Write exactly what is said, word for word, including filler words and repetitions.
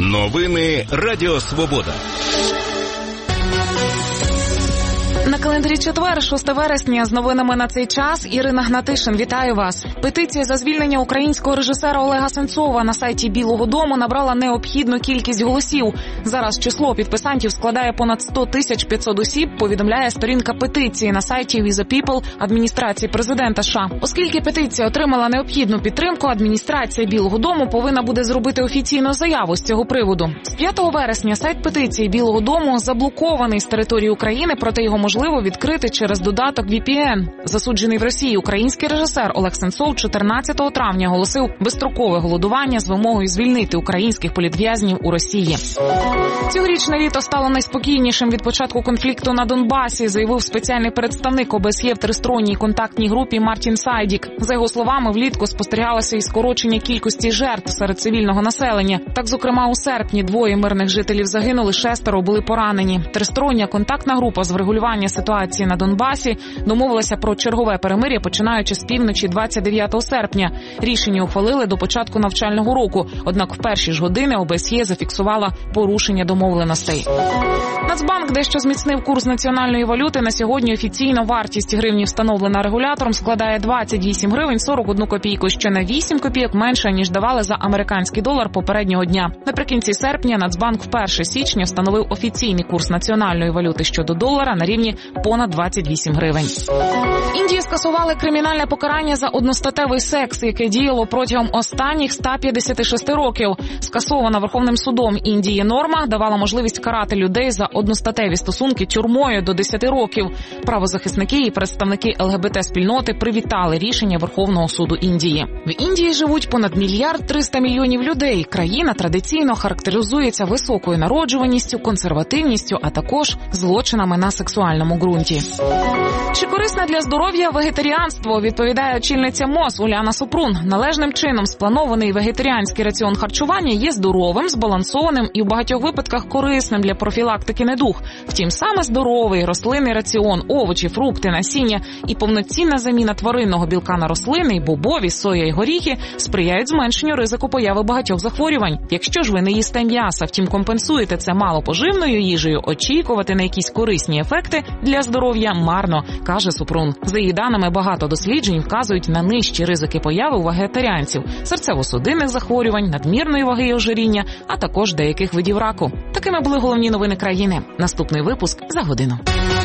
Новини Радіо Свобода. На календарі четвер, шостого вересня, з новинами на цей час Ірина Гнатишин. Вітаю вас. Петиція за звільнення українського режисера Олега Сенцова на сайті Білого дому набрала необхідну кількість голосів. Зараз число підписантів складає понад сто тисяч п'ятсот осіб, повідомляє сторінка петиції на сайті We the People адміністрації президента США. Оскільки петиція отримала необхідну підтримку, адміністрація Білого дому повинна буде зробити офіційну заяву з цього приводу. З п'ятого вересня сайт петиції Білого дому заблокований з території України, проте його можливо відкрити через додаток ві пі ен. Засуджений в Росії український режисер Олег Сенцов чотирнадцятого травня оголосив безстрокове голодування з вимогою звільнити українських політв'язнів у Росії. Цьогорічне літо стало найспокійнішим від початку конфлікту на Донбасі, заявив спеціальний представник о бе ес є в тристоронній контактній групі Мартін Сайдік. За його словами, влітку спостерігалося і скорочення кількості жертв серед цивільного населення. Так, зокрема, у серпні двоє мирних жителів загинули, шестеро були поранені. Тристороння контактна група з врегулювання ситуації на Донбасі домовилася про чергове перемир'я, починаючи з півночі двадцять дев'ятого серпня. Рішення ухвалили до початку навчального року, однак в перші ж години о бе ес є зафіксувала порушення домовленостей. Нацбанк дещо зміцнив курс національної валюти. На сьогодні офіційно вартість гривні, встановлена регулятором, складає двадцять вісім гривень сорок одну копійку, що на вісім копійок менше, ніж давали за американський долар попереднього дня. Наприкінці серпня Нацбанк вперше січня встановив офіційний курс національної валюти щодо долара на рівні понад двадцять вісім гривень. Індії скасували кримінальне покарання за одностатевий секс, яке діяло протягом останніх ста п'ятдесяти шести років. Скасована Верховним судом Індії норма давала можливість карати людей за одностатеві стосунки тюрмою до десяти років. Правозахисники і представники ел ге бе те-спільноти привітали рішення Верховного суду Індії. В Індії живуть понад мільярд триста мільйонів людей. Країна традиційно характеризується високою народжуваністю, консервативністю, а також злочинами на сексуальному ґрунті. Чи корисне для здоров'я вегетаріанство, відповідає очільниця МОЗ Уляна Супрун. Належним чином спланований вегетаріанський раціон харчування є здоровим, збалансованим і в багатьох випадках корисним для профілактики недуг. Втім, саме здоровий рослинний раціон, овочі, фрукти, насіння і повноцінна заміна тваринного білка на рослини, бобові, соя і горіхи сприяють зменшенню ризику появи багатьох захворювань. Якщо ж ви не їсте м'яса, втім компенсуєте це малопоживною їжею, очікувати на якісь корисні ефекти для здоров'я марно, каже Супрун. За її даними, багато досліджень вказують на нижчі ризики появи у вегетаріанців, серцево-судинних захворювань, надмірної ваги і ожиріння, а також деяких видів раку. Такими були головні новини країни. Наступний випуск за годину.